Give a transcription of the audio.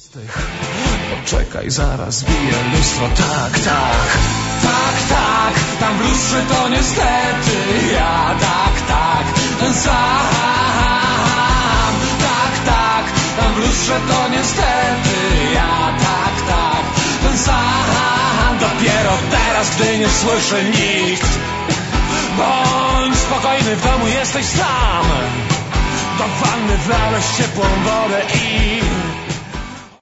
Poczekaj, zaraz bije lustro. Tak, tak, tak, tak. Tam w lustrze to niestety ja. Tak, tak, ten sam. Tak, tak, tam w lustrze to niestety ja. Tak, tak, ten sam. Dopiero teraz, gdy nie słyszy nikt. Bądź spokojny, w domu jesteś sam. Do wanny wlałeś ciepłą wodę i